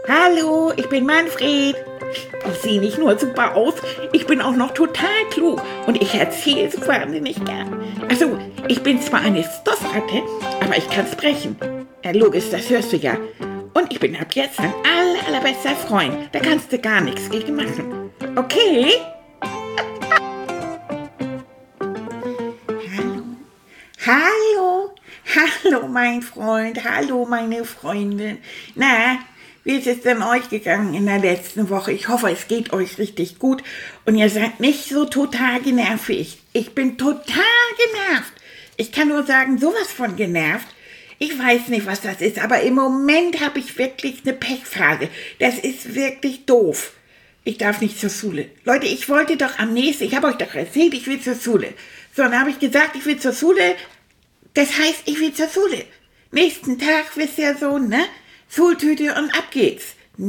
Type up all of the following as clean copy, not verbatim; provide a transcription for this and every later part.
Hallo, ich bin Manfred. Ich sehe nicht nur super aus, ich bin auch noch total klug und ich erzähle so wahnsinnig gern. Also, ich bin zwar eine Stoffratte, aber ich kann sprechen. Ja, logisch, das hörst du ja. Und ich bin ab jetzt dein allerbester Freund. Da kannst du gar nichts gegen machen. Okay? Hallo, hallo mein Freund, hallo meine Freundin. Na, wie ist es denn euch gegangen in der letzten Woche? Ich hoffe, es geht euch richtig gut und ihr seid nicht so total genervt wie ich. Ich bin total genervt. Ich kann nur sagen, sowas von genervt. Ich weiß nicht, was das ist, aber im Moment habe ich wirklich eine Pechphase. Das ist wirklich doof. Ich darf nicht zur Schule. Leute, ich wollte doch am nächsten, ich habe euch doch erzählt, ich will zur Schule. So, dann habe ich gesagt, ich will zur Schule. Das heißt, ich will zur Schule. Nächsten Tag, wisst ihr so, ne? Schultüte und ab geht's.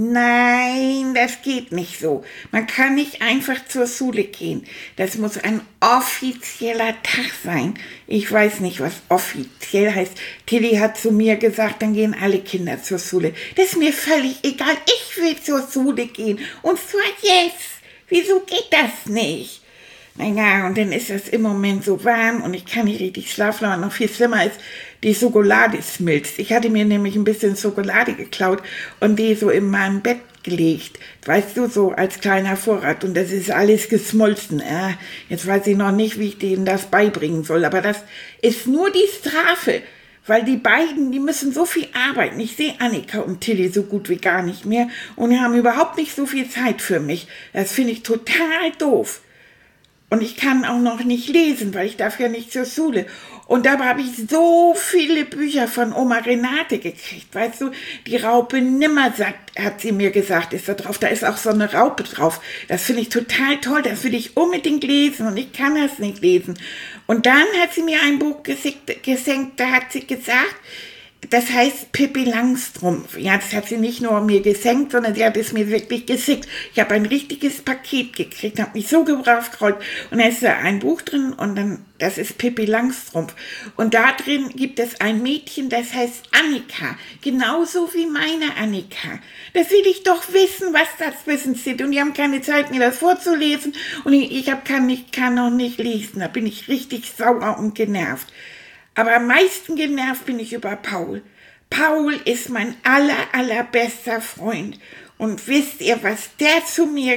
Nein, das geht nicht so. Man kann nicht einfach zur Schule gehen. Das muss ein offizieller Tag sein. Ich weiß nicht, was offiziell heißt. Tilly hat zu mir gesagt, dann gehen alle Kinder zur Schule. Das ist mir völlig egal. Ich will zur Schule gehen. Und zwar jetzt. Wieso geht das nicht? Naja, und dann ist es im Moment so warm und ich kann nicht richtig schlafen, aber noch viel schlimmer ist, die Schokolade schmilzt. Ich hatte mir nämlich ein bisschen Schokolade geklaut und die so in meinem Bett gelegt. Weißt du, so als kleiner Vorrat. Und das ist alles geschmolzen. Jetzt weiß ich noch nicht, wie ich denen das beibringen soll. Aber das ist nur die Strafe. Weil die beiden, die müssen so viel arbeiten. Ich sehe Annika und Tilly so gut wie gar nicht mehr und haben überhaupt nicht so viel Zeit für mich. Das finde ich total doof. Und ich kann auch noch nicht lesen, weil ich darf ja nicht zur Schule. Und dabei habe ich so viele Bücher von Oma Renate gekriegt. Weißt du, die Raupe Nimmersatt, hat sie mir gesagt, ist da drauf. Da ist auch so eine Raupe drauf. Das finde ich total toll. Das will ich unbedingt lesen und ich kann das nicht lesen. Und dann hat sie mir ein Buch geschenkt, da hat sie gesagt, das heißt Pippi Langstrumpf. Ja, das hat sie nicht nur mir geschenkt, sondern sie hat es mir wirklich geschickt. Ich habe ein richtiges Paket gekriegt, habe mich so gebracht gefreut. Und da ist da ein Buch drin und dann, das ist Pippi Langstrumpf. Und da drin gibt es ein Mädchen, das heißt Annika. Genauso wie meine Annika. Das will ich doch wissen, was das Wissen steht. Und die haben keine Zeit, mir das vorzulesen. Und ich kann noch nicht lesen. Da bin ich richtig sauer und genervt. Aber am meisten genervt bin ich über Paul. Paul ist mein allerbester Freund. Und wisst ihr, was der zu mir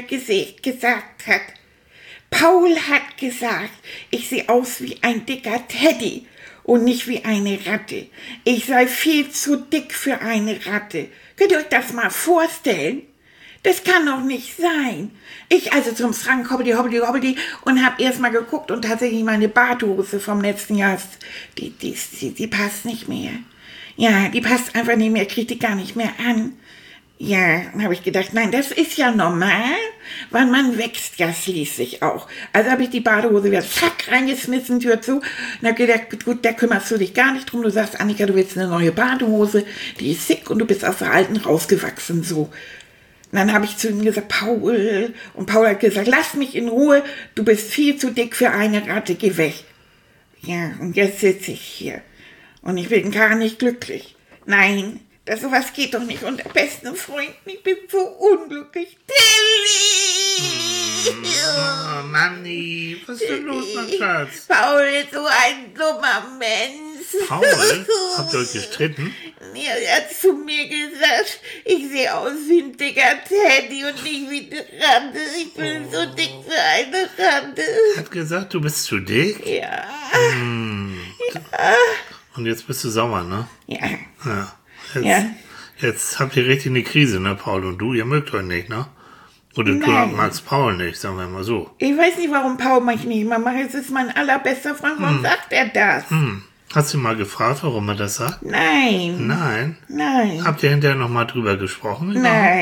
gesagt hat? Paul hat gesagt, ich sehe aus wie ein dicker Teddy und nicht wie eine Ratte. Ich sei viel zu dick für eine Ratte. Könnt ihr euch das mal vorstellen? Das kann doch nicht sein. Ich also zum Schrank hobbidi und habe erst mal geguckt und tatsächlich meine Badhose vom letzten Jahr, die passt nicht mehr. Ja, die passt einfach nicht mehr, kriegt die gar nicht mehr an. Ja, dann habe ich gedacht, nein, das ist ja normal, weil man wächst ja schließlich auch. Also habe ich die Badehose wieder zack reingeschmissen, Tür zu. Und habe gedacht, gut, da kümmerst du dich gar nicht drum. Du sagst, Annika, du willst eine neue Badehose, die ist schick und du bist aus der alten rausgewachsen, so. Und dann habe ich zu ihm gesagt, Paul. Und Paul hat gesagt, lass mich in Ruhe, du bist viel zu dick für eine Ratte, geh weg. Ja, und jetzt sitze ich hier. Und ich bin gar nicht glücklich. Nein, sowas geht doch nicht. Und der beste Freund, ich bin so unglücklich. Tilly! Oh, Manni, was ist denn los, mein Schatz? Paul ist so ein dummer Mensch. Paul? Habt ihr euch gestritten? Ja, er hat zu mir gesagt, ich sehe aus wie ein dicker Teddy und nicht wie eine Ratte. Ich bin so dick für eine Ratte. Er hat gesagt, du bist zu dick? Ja. Ja. Und jetzt bist du sauer, ne? Ja. Jetzt habt ihr richtig eine Krise, ne, Paul und du? Ihr mögt euch nicht, ne? Oder du magst Paul nicht, sagen wir mal so. Ich weiß nicht, warum Paul mich nicht mehr macht. Es ist mein allerbester Freund. Warum sagt er das? Hast du mal gefragt, warum er das sagt? Nein. Nein? Habt ihr hinterher nochmal drüber gesprochen?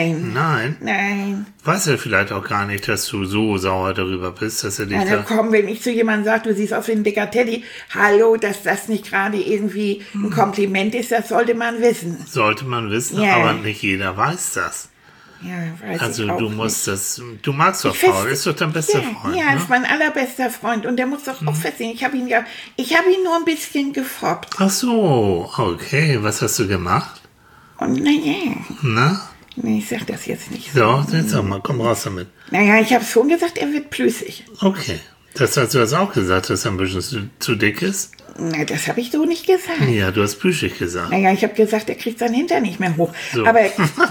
Nein? Weiß er vielleicht auch gar nicht, dass du so sauer darüber bist, dass er dich komm, wenn ich zu jemandem sage, du siehst aus wie ein dicker Teddy, hallo, dass das nicht gerade irgendwie ein Kompliment ist, das sollte man wissen. Sollte man wissen, aber nicht jeder weiß das. Ja, weiß also ich auch du musst nicht. das, du magst doch Paul, ist doch dein bester Freund. Ja, ist mein allerbester Freund und der muss doch auch verstehen. Ich habe ihn nur ein bisschen gefoppt. Ach so, okay, was hast du gemacht? Und naja. Na? Nee, ich sag das jetzt nicht. So, jetzt sag mal, komm raus damit. Naja, ich habe schon gesagt, er wird plüssig. Okay. Das hast du das auch gesagt, dass er ein bisschen zu dick ist? Na, das habe ich so nicht gesagt. Ja, du hast plüschig gesagt. Naja, ich habe gesagt, er kriegt seinen Hintern nicht mehr hoch. So. Aber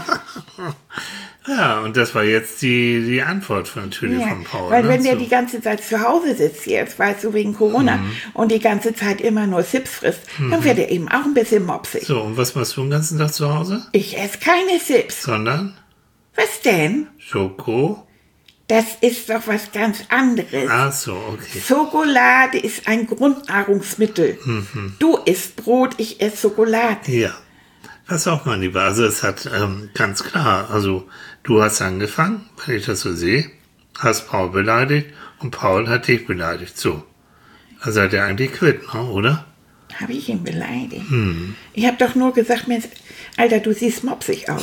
ja, und das war jetzt die Antwort natürlich von Paul. Weil ne? wenn der die ganze Zeit zu Hause sitzt jetzt, weißt du, wegen Corona, und die ganze Zeit immer nur Chips frisst, dann wird er eben auch ein bisschen mopsig. So, und was machst du den ganzen Tag zu Hause? Ich esse keine Chips. Sondern? Was denn? Schoko? Das ist doch was ganz anderes. Ach so, okay. Schokolade ist ein Grundnahrungsmittel. Du isst Brot, ich esse Schokolade. Ja. Pass auf, mein Lieber. Also es hat ganz klar, also du hast angefangen, wenn ich das so sehe, hast Paul beleidigt und Paul hat dich beleidigt. So. Also seid ihr eigentlich quitt, ne, oder? Habe ich ihn beleidigt? Ich habe doch nur gesagt, Mensch, Alter, du siehst mopsig aus.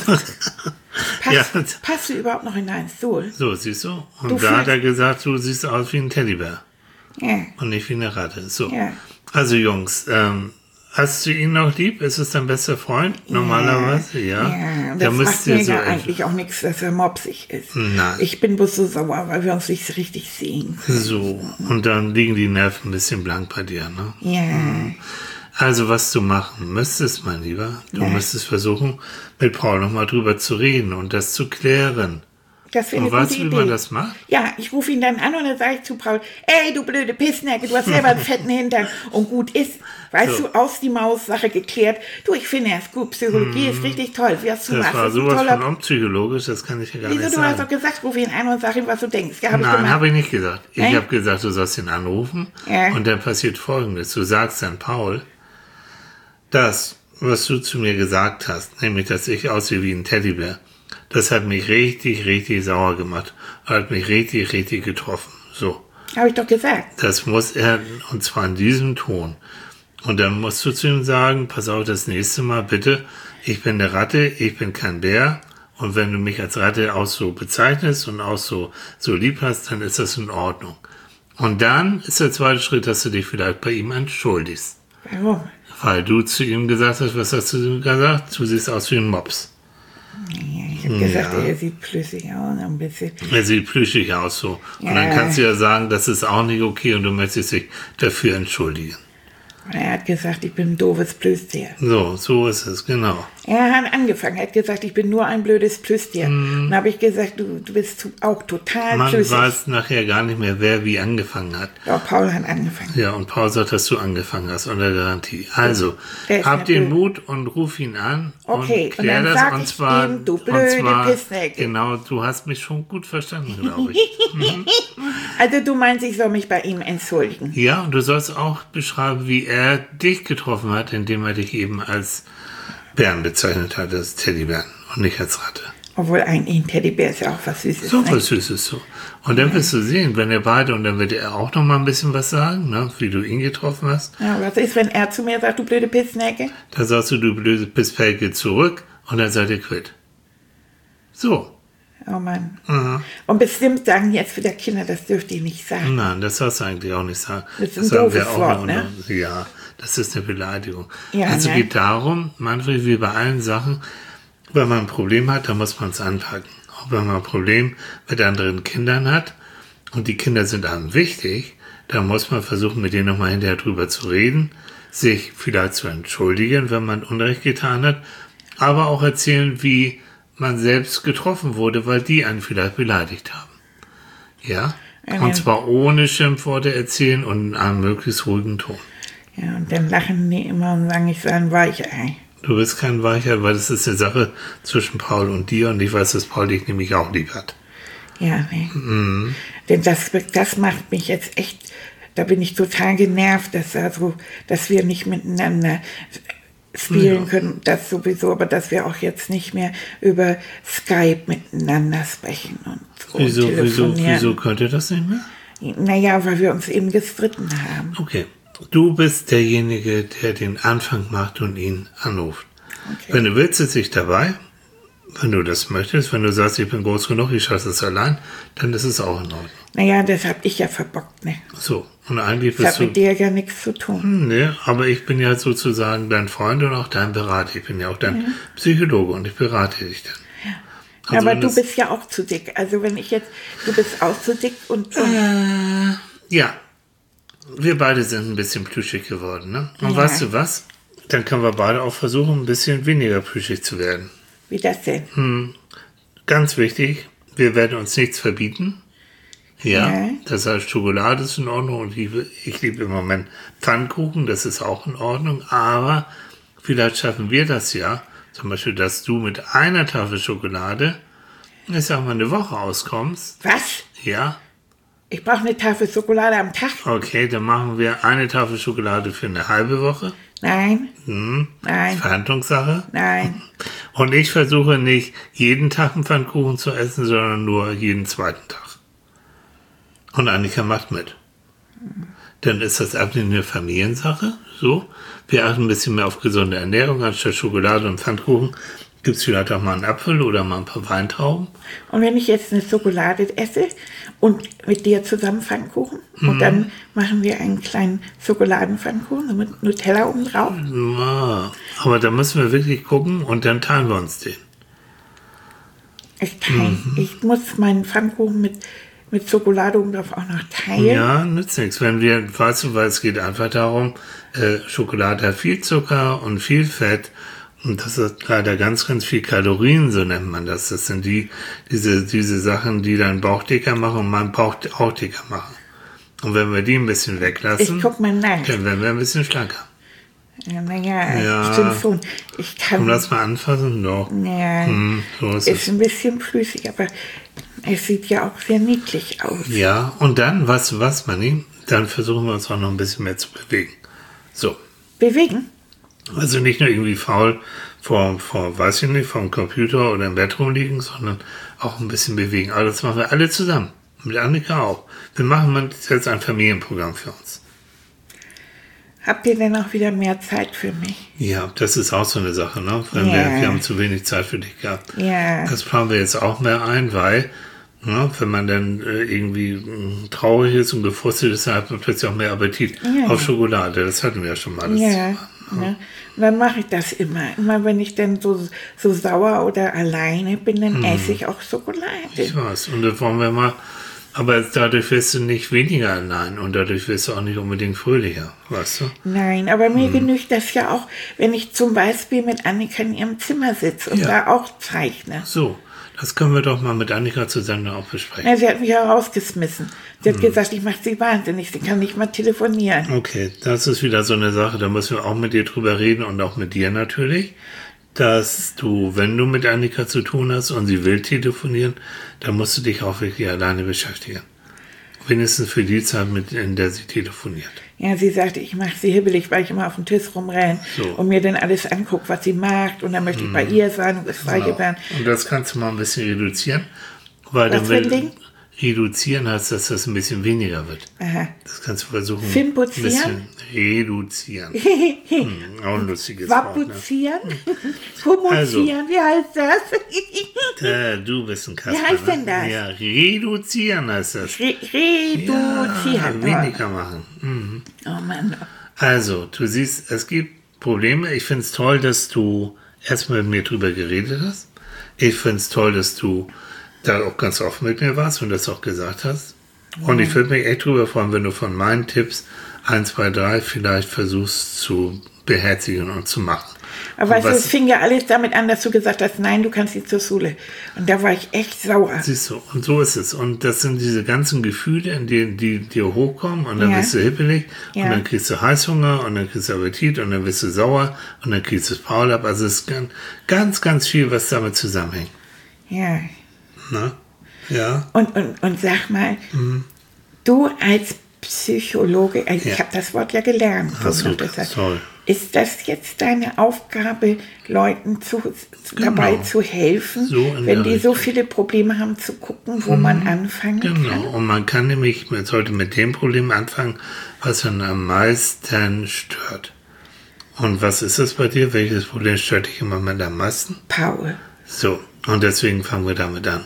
Passt du überhaupt noch in deinen Stuhl? So, siehst du? Und da hat er gesagt, du siehst aus wie ein Teddybär. Ja. Und nicht wie eine Ratte. So. Ja. Also Jungs, hast du ihn noch lieb? Ist es dein bester Freund? Normalerweise, ja. Ja, da das macht mir ja so eigentlich auch nichts, dass er mopsig ist. Nein. Ich bin bloß so sauer, weil wir uns nicht richtig sehen. So, und dann liegen die Nerven ein bisschen blank bei dir, ne? Ja. Also, was du machen müsstest, mein Lieber, du müsstest versuchen, mit Paul nochmal drüber zu reden und das zu klären. Das wäre eine Und weißt gute du, wie Idee. man das macht? Ja, ich rufe ihn dann an und dann sage ich zu Paul, ey, du blöde Pissnecke, du hast selber einen fetten Hintern. Und gut ist, weißt du, aus die Maus, Sache geklärt. Du, ich finde es gut, Psychologie ist richtig toll. Wie hast du Das gemacht? war Das ist ein sowas toller- von unpsychologisch, das kann ich ja gar Wieso, nicht du hast sagen. doch gesagt, ruf ihn an und sag ihm, was du denkst. Ja, hab ich Nein, gemacht. habe ich nicht gesagt. Ich Nein? habe gesagt, du sollst ihn anrufen Ja. und dann passiert Folgendes. Du sagst dann, Paul, das, was du zu mir gesagt hast, nämlich, dass ich aussehe wie ein Teddybär, das hat mich richtig, richtig sauer gemacht. Hat mich richtig, richtig getroffen. So. Habe ich doch gesagt. Das muss er, und zwar in diesem Ton. Und dann musst du zu ihm sagen, pass auf, das nächste Mal bitte, ich bin eine Ratte, ich bin kein Bär. Und wenn du mich als Ratte auch so bezeichnest und auch so lieb hast, dann ist das in Ordnung. Und dann ist der zweite Schritt, dass du dich vielleicht bei ihm entschuldigst. Warum? Weil du zu ihm gesagt hast, was hast du ihm gesagt? Du siehst aus wie ein Mops. Ja, ich habe gesagt, er sieht plüssig aus, ein bisschen. Er sieht plüschig aus so. Und dann Ja. kannst du ja sagen, das ist auch nicht okay und du möchtest dich dafür entschuldigen. Er hat gesagt, ich bin ein doofes Plüschtier. So ist es, genau. Er hat angefangen, er hat gesagt, ich bin nur ein blödes Plüschtier. Dann habe ich gesagt, du bist auch total Man plüschig. weiß nachher gar nicht mehr, wer wie angefangen hat. Ja, Paul hat angefangen. Ja, und Paul sagt, dass du angefangen hast, unter Garantie. Also, Der ist hab den natürlich- Mut und ruf ihn an Okay, und klär und dann das. sag Und ich zwar, ihm, du und blöde zwar, Pissnecke. genau, du hast mich schon gut verstanden, glaube ich. Also du meinst, ich soll mich bei ihm entschuldigen. Ja, und du sollst auch beschreiben, wie er dich getroffen hat, indem er dich eben als Bären bezeichnet hat, als Teddybären und nicht als Ratte. Obwohl ein Teddybär ist ja auch was Süßes. So ne? was Süßes so. Und dann wirst du sehen, wenn ihr beide, und dann wird er auch noch mal ein bisschen was sagen, ne, wie du ihn getroffen hast. Ja, was ist, wenn er zu mir sagt, du blöde Pissnecke? Da sagst du blöde Pisspelke zurück und dann seid ihr quitt. So. Oh Mann. Mhm. Und bestimmt sagen jetzt wieder Kinder, das dürft ihr nicht sagen. Nein, das darfst du eigentlich auch nicht sagen. Das ist ein sagen wir doofes auch Wort, noch, ne? Ja, das ist eine Beleidigung. Ja, also ne? geht darum, Manfred, wie bei allen Sachen, wenn man ein Problem hat, dann muss man es anpacken. Auch wenn man ein Problem mit anderen Kindern hat und die Kinder sind einem wichtig, dann muss man versuchen, mit denen nochmal hinterher drüber zu reden, sich vielleicht zu entschuldigen, wenn man Unrecht getan hat, aber auch erzählen, wie man selbst getroffen wurde, weil die einen vielleicht beleidigt haben. Ja? Und zwar ohne Schimpfworte erzählen und in einem möglichst ruhigen Ton. Ja, und dann lachen die immer und sagen, ich sei ein Weichei. Du bist kein Weicher, weil das ist eine Sache zwischen Paul und dir und ich weiß, dass Paul dich nämlich auch lieb hat. Ja, ne? Denn das macht mich jetzt echt, da bin ich total genervt, dass wir nicht miteinander spielen können, das sowieso, aber dass wir auch jetzt nicht mehr über Skype miteinander sprechen und telefonieren. Wieso könnt ihr das nicht mehr? Naja, weil wir uns eben gestritten haben. Okay. Du bist derjenige, der den Anfang macht und ihn anruft. Okay. Wenn du willst, sitze ich dabei. Wenn du das möchtest, wenn du sagst, ich bin groß genug, ich schaffe es allein, dann ist es auch in Ordnung. Naja, das hab ich ja verbockt, ne? So, und eigentlich Das bist hat du... mit dir ja nichts zu tun. Nee, aber ich bin ja sozusagen dein Freund und auch dein Berater. Ich bin ja auch dein Psychologe und ich berate dich dann. Also aber wenn du das- bist ja auch zu dick. Also wenn ich jetzt, du bist auch zu dick und Ja, wir beide sind ein bisschen plüschig geworden, ne? Und Ja. weißt du was? Dann können wir beide auch versuchen, ein bisschen weniger plüschig zu werden. wie das denn? Ganz wichtig, wir werden uns nichts verbieten. Ja, Ja. das heißt, Schokolade ist in Ordnung und ich liebe im Moment Pfannkuchen, das ist auch in Ordnung, aber vielleicht schaffen wir das ja, zum Beispiel, dass du mit einer Tafel Schokolade, ich sag mal, eine Woche auskommst. Was? Ja, Ich brauche eine Tafel Schokolade am Tag? okay, dann machen wir eine Tafel Schokolade für eine halbe Woche. Nein, nein, Verhandlungssache. nein. Und ich versuche nicht jeden Tag einen Pfannkuchen zu essen, sondern nur jeden zweiten Tag. Und Annika macht mit. Dann ist das Abnehmen eine Familiensache. So, wir achten ein bisschen mehr auf gesunde Ernährung. Anstatt Schokolade und Pfannkuchen gibt es vielleicht auch mal einen Apfel oder mal ein paar Weintrauben. Und wenn ich jetzt eine Schokolade esse und mit dir zusammen Pfannkuchen und dann machen wir einen kleinen Schokoladenpfannkuchen mit Nutella oben drauf. Ja, aber da müssen wir wirklich gucken und dann teilen wir uns den. Ich muss meinen Pfannkuchen mit Schokolade oben drauf auch noch teilen. Ja, nützt nichts. Wenn wir, weißt du, weil es geht einfach darum, Schokolade hat viel Zucker und viel Fett und das hat leider ganz, ganz viel Kalorien, so nennt man das. Das sind diese Sachen, die deinen Bauch dicker machen und meinen Bauch auch dicker machen. Und wenn wir die ein bisschen weglassen, Ich guck mal nach. dann werden wir ein bisschen schlanker. Ja, naja, Ja. stimmt schon. Ich kann. Komm, lass mal anfassen. Doch. Ja, So ist ist es. ein bisschen flüssig, aber es sieht ja auch sehr niedlich aus. Ja, und dann, weißt du was, Manni? Dann versuchen wir uns auch noch ein bisschen mehr zu bewegen. So. Bewegen? Also nicht nur irgendwie faul weiß ich nicht, vom Computer oder im Bett rumliegen, sondern auch ein bisschen bewegen. Aber das machen wir alle zusammen. Mit Annika auch. Wir machen jetzt ein Familienprogramm für uns. Habt ihr denn auch wieder mehr Zeit für mich? Ja, das ist auch so eine Sache, ne? Wenn Ja. wir haben zu wenig Zeit für dich gehabt. Ja. Das planen wir jetzt auch mehr ein, weil, ne, wenn man dann irgendwie traurig ist und gefrustet ist, dann hat man plötzlich auch mehr Appetit Ja. auf Schokolade. Das hatten wir ja schon mal. Ja, ne? Und dann mache ich das immer. Immer wenn ich dann so sauer oder alleine bin, dann esse ich auch Schokolade. Ich weiß. Und das wollen wir mal. Aber dadurch wirst du nicht weniger allein und dadurch wirst du auch nicht unbedingt fröhlicher, weißt du? Nein, aber mir genügt das ja auch, wenn ich zum Beispiel mit Annika in ihrem Zimmer sitze und Ja. da auch zeichne. So, das können wir doch mal mit Annika zusammen auch besprechen. Ja, sie hat mich ja rausgeschmissen. Sie hat gesagt, ich mache sie wahnsinnig, sie kann nicht mal telefonieren. Okay, das ist wieder so eine Sache, da müssen wir auch mit dir drüber reden und auch mit dir natürlich, dass du, wenn du mit Annika zu tun hast und sie will telefonieren, dann musst du dich auch wirklich alleine beschäftigen. Wenigstens für die Zeit, in der sie telefoniert. Ja, sie sagte, ich mache sie hibbelig, weil ich immer auf den Tisch rumrenne So. und mir dann alles angucke, was sie mag. Und dann möchte ich bei ihr sein und das gleiche werden. Und das kannst du mal ein bisschen reduzieren, weil Was dann für ein Ding? reduzieren heißt, dass das ein bisschen weniger wird. Aha. Das kannst du versuchen, Finpuzieren? ein bisschen reduzieren. Auch ein lustiges Wort. Ne? Wapuzieren? Homozieren, wie heißt das? Du bist ein Kasper. Wie heißt denn das? Ja, reduzieren heißt das. Reduzieren. Weniger machen. Mhm. Oh Mann. Also, du siehst, es gibt Probleme. Ich finde es toll, dass du erstmal mit mir drüber geredet hast. Ich finde es toll, dass du da auch ganz offen mit mir warst und das auch gesagt hast. Und ich würde mich echt drüber freuen, wenn du von meinen Tipps 1, 2, 3 vielleicht versuchst zu beherzigen und zu machen. Aber weißt du, es fing ja alles damit an, dass du gesagt hast, nein, du kannst nicht zur Schule. Und da war ich echt sauer. Siehst du, und so ist es. Und das sind diese ganzen Gefühle, die dir hochkommen und dann Ja. bist du hippelig Ja. und dann kriegst du Heißhunger und dann kriegst du Appetit und dann bist du sauer und dann kriegst du das Paul ab. Also es ist ganz, ganz viel, was damit zusammenhängt. Ja. Ne? Ja. Und sag mal, du als Psychologe, also ich Ja. habe das Wort ja gelernt. Ach so so, das heißt. toll. Ist das jetzt deine Aufgabe, Leuten dabei zu helfen, So in wenn der die so Richtung. viele Probleme haben, zu gucken, wo man anfangen kann? Genau. Und man sollte mit dem Problem anfangen, was einen am meisten stört. Und was ist es bei dir? Welches Problem stört dich im Moment am meisten? Paul. So. Und deswegen fangen wir damit an.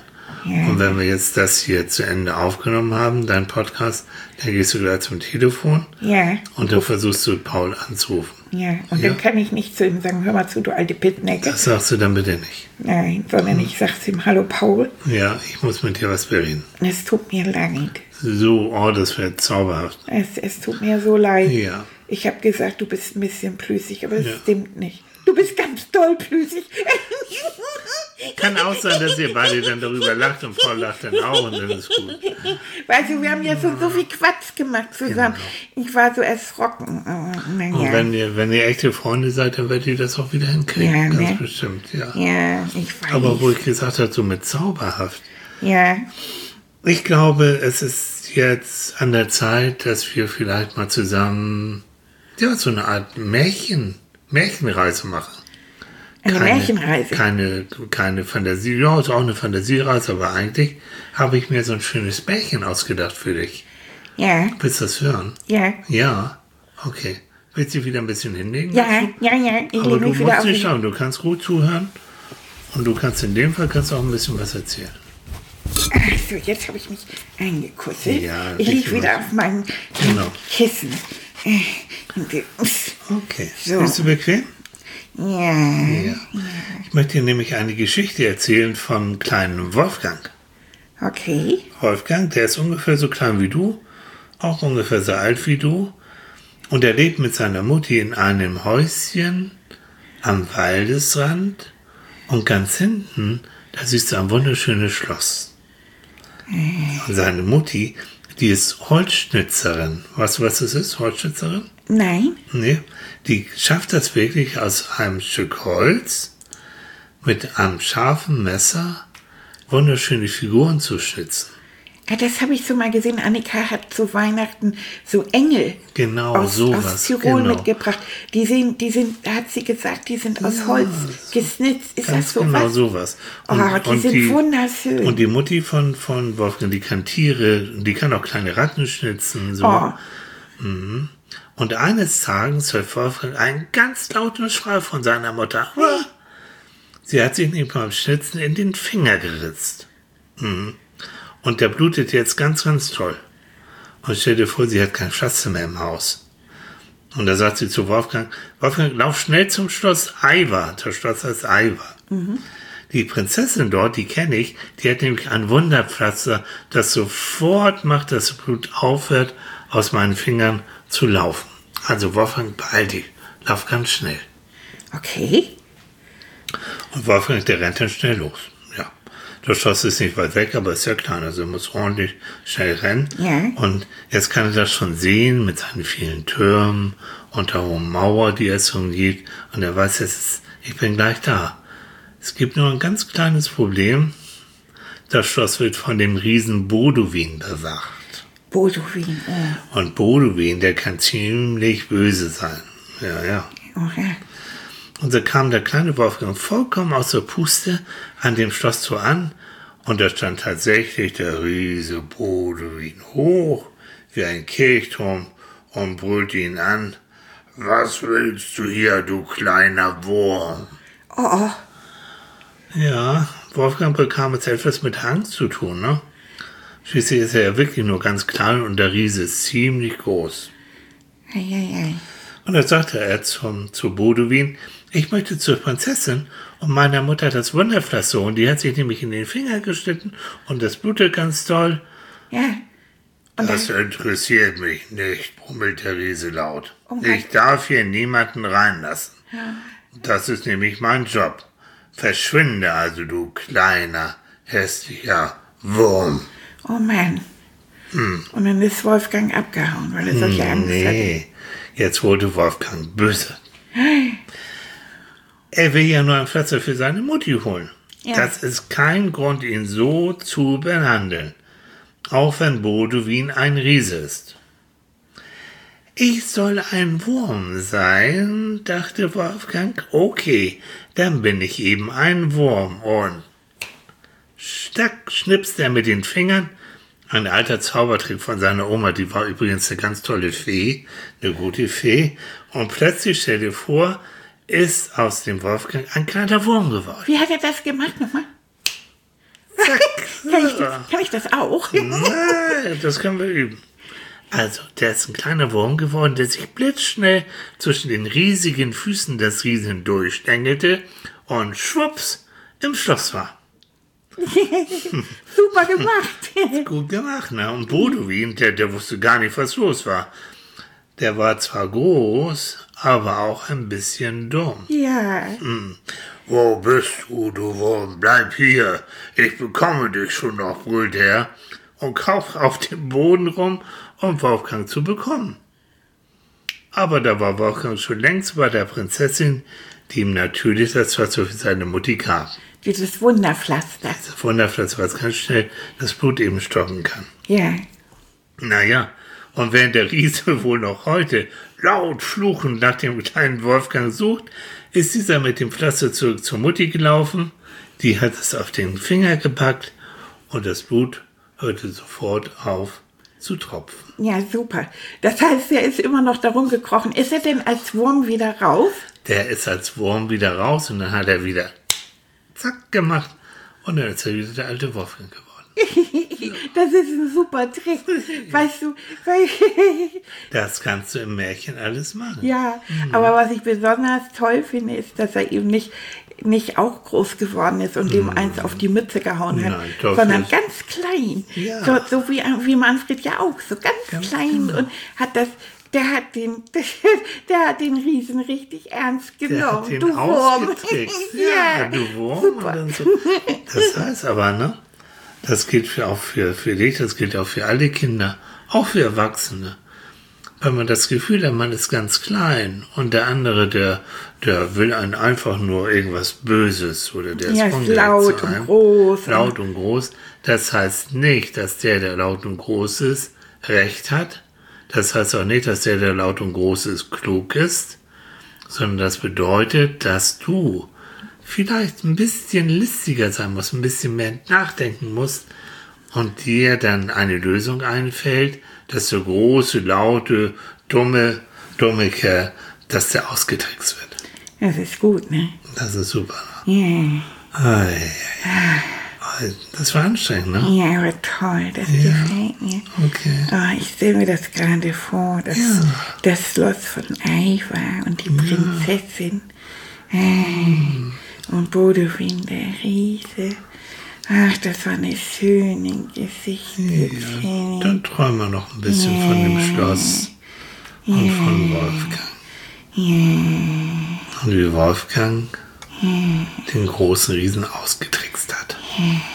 Ja. Und wenn wir jetzt das hier zu Ende aufgenommen haben, dein Podcast, dann gehst du gleich zum Telefon Ja, und dann versuchst du Paul anzurufen. ja. Und Ja. dann kann ich nicht zu ihm sagen, hör mal zu, du alte Pittnecke. Das sagst du dann bitte nicht. Nein, sondern ich sag zu ihm, hallo Paul, Ja, ich muss mit dir was bereden. es tut mir leid. So, oh, das wäre zauberhaft. Es tut mir so leid. Ja. Ich habe gesagt, du bist ein bisschen plüsig, aber es Ja. stimmt nicht. Du bist ganz doll plüsig. Kann auch sein, dass ihr beide dann darüber lacht und Paul lacht dann auch und dann ist gut. Weißt du, wir haben ja so viel Quatsch gemacht zusammen. Ich war so erschrocken. Und Naja. wenn ihr echte Freunde seid, dann werdet ihr das auch wieder hinkriegen. Ja, Ganz ne? bestimmt, ja. Ja, ich weiß. Aber wo ich gesagt habe, so mit zauberhaft. Ja, Ich glaube, es ist jetzt an der Zeit, dass wir vielleicht mal zusammen ja, so eine Art Märchenreise machen. eine Märchenreise. Keine Fantasie, ja, ist auch eine Fantasiereise, aber eigentlich habe ich mir so ein schönes Märchen ausgedacht für dich. Ja, Willst du das hören? ja. Ja, okay. Willst du dich wieder ein bisschen hinlegen? Ja, dazu? ja. Ich Aber lege du mich wieder musst auf. nicht schauen, du kannst gut zuhören und du kannst in dem Fall auch ein bisschen was erzählen. Ach so, jetzt habe ich mich eingekusselt. Ja, ich liege richtig wieder was. auf meinem Genau. Kissen. Okay. So. Bist du bequem? Ja. Ja. Ich möchte dir nämlich eine Geschichte erzählen von kleinen Wolfgang. Okay. Wolfgang, der ist ungefähr so klein wie du, auch ungefähr so alt wie du. Und er lebt mit seiner Mutti in einem Häuschen am Waldesrand. Und ganz hinten, da siehst du ein wunderschönes Schloss. Und seine Mutti, die ist Holzschnitzerin. Weißt du, was das ist, Holzschnitzerin? Nein. Nee, die schafft das wirklich aus einem Stück Holz mit einem scharfen Messer wunderschöne Figuren zu schnitzen. Ja, das habe ich so mal gesehen. Annika hat zu Weihnachten so Engel Genau, aus sowas. Tirol Genau. mitgebracht. Die sind, da hat sie gesagt, die sind aus Holz gesnitzt. Ist Ganz das so genau was? sowas. Die sind wunderschön. Und die Mutti von Wolfgang, die kann Tiere, die kann auch kleine Ratten schnitzen. So. Oh. Und eines Tages hört Wolfgang einen ganz lauten Schrei von seiner Mutter. Sie hat sich nämlich beim Schnitzen in den Finger geritzt. Und der blutet jetzt ganz, ganz toll. Und stell dir vor, sie hat kein Schatz mehr im Haus. Und da sagt sie zu Wolfgang, lauf schnell zum Schloss Aiwa. Das Schloss heißt Aiwa. Die Prinzessin dort, die kenne ich, die hat nämlich ein Wunderpflaster, das sofort macht, dass das Blut aufhört, aus meinen Fingern zu laufen. Also Wolfgang, beeil dich, lauf ganz schnell. Okay. Und Wolfgang, der rennt dann schnell los. Ja. Das Schloss ist nicht weit weg, aber ist ja klein, also er muss ordentlich schnell rennen. Ja. Und jetzt kann er das schon sehen mit seinen vielen Türmen und der hohen Mauer, die es umgibt. Und er weiß jetzt, ich bin gleich da. Es gibt nur ein ganz kleines Problem. Das Schloss wird von dem Riesen Boduwin bewacht. Boduwin. Und Boduwin, der kann ziemlich böse sein. Ja, ja. Oh, ja. Und so kam der kleine Wolfgang vollkommen aus der Puste an dem Schlosstor an. Und da stand tatsächlich der Riese Boduwin hoch wie ein Kirchturm und brüllte ihn an. Was willst du hier, du kleiner Wurm? Oh. Ja, Wolfgang bekam jetzt etwas mit Angst zu tun, ne? Schließlich ist er ja wirklich nur ganz klein und der Riese ist ziemlich groß. Ei. Und da sagte er zu Boduwin, ich möchte zur Prinzessin und meiner Mutter das Wunderpflaster holen. Die hat sich nämlich in den Finger geschnitten und das blutet ganz toll. Ja. Und Das interessiert mich nicht, brummelt der Riese laut. Oh Gott. Ich darf hier niemanden reinlassen. Das ist nämlich mein Job. Verschwinde also, du kleiner, hässlicher Wurm. oh Mann. Und dann ist Wolfgang abgehauen, weil er solche Angst hatte. Nee, jetzt wurde Wolfgang böse. Er will ja nur ein Pflaster für seine Mutti holen. Ja. Das ist kein Grund, ihn so zu behandeln. Auch wenn Boduwin ein Riese ist. Ich soll ein Wurm sein, dachte Wolfgang. Okay, dann bin ich eben ein Wurm. Und stack schnipst er mit den Fingern. Ein alter Zaubertrick von seiner Oma, die war übrigens eine ganz tolle Fee, eine gute Fee. Und plötzlich, stell dir vor, ist aus dem Wolfgang ein kleiner Wurm geworden. Wie hat er das gemacht nochmal? Zack. Kann ich das auch? Nein, das können wir üben. Also, der ist ein kleiner Wurm geworden, der sich blitzschnell zwischen den riesigen Füßen des Riesen durchstängelte und schwupps im Schloss war. Super gemacht. Gut gemacht, ne? Und Boduin, der wusste gar nicht, was los war. Der war zwar groß, aber auch ein bisschen dumm. Ja. Wo bist du Wurm? Bleib hier. Ich bekomme dich schon noch, brüllte er und kauft auf dem Boden rum, um Wolfgang zu bekommen. Aber da war Wolfgang schon längst bei der Prinzessin, die ihm natürlich das Wasser für seine Mutti gab. Dieses Wunderpflaster. Das Wunderpflaster, was ganz schnell das Blut eben stoppen kann. Ja. Naja, und während der Riese wohl noch heute laut fluchend nach dem kleinen Wolfgang sucht, ist dieser mit dem Pflaster zurück zur Mutti gelaufen. Die hat es auf den Finger gepackt und das Blut hörte sofort auf zu tropfen. Ja, super. Das heißt, er ist immer noch darum gekrochen. Ist er denn als Wurm wieder raus? Der ist als Wurm wieder raus und dann hat er wieder zack gemacht und dann ist er wieder der alte Wolfgang geworden. Das ist ein super Trick. Weißt du, Das kannst du im Märchen alles machen. ja, aber was ich besonders toll finde, ist, dass er eben nicht auch groß geworden ist und dem eins auf die Mütze gehauen hat, Nein, doch sondern nicht. ganz klein. Ja. So wie Manfred ja auch, so ganz klein genau. und hat das. Der hat den Riesen richtig ernst genommen. Der hat den du Wurm. ausgetrickst. Ja, du Wurm. super. Und dann so. Das heißt aber, ne? Das gilt auch für dich, das gilt auch für alle Kinder, auch für Erwachsene. Wenn man das Gefühl hat, man ist ganz klein und der andere, der will einen einfach nur irgendwas Böses oder der Ja, ist ist ungerecht laut zu einem. und groß. Laut und groß. Das heißt nicht, dass der laut und groß ist, Recht hat. Das heißt auch nicht, dass der laut und groß ist, klug ist, sondern das bedeutet, dass du vielleicht ein bisschen listiger sein musst, ein bisschen mehr nachdenken musst und dir dann eine Lösung einfällt, dass der große, laute, dumme Kerl, dass der ausgetrickst wird. Das ist gut, ne? Das ist super. Ja. Das war anstrengend, ne? Ja, aber toll, das gefällt mir. Okay. Oh, ich stelle mir das gerade vor, das Schloss von Aiwa und die Prinzessin und Boduin, der Riese. Ach, das war eine schöne Geschichte. Ja, dann träumen wir noch ein bisschen von dem Schloss und von Wolfgang. Und wie Wolfgang den großen Riesen ausgetrickst hat.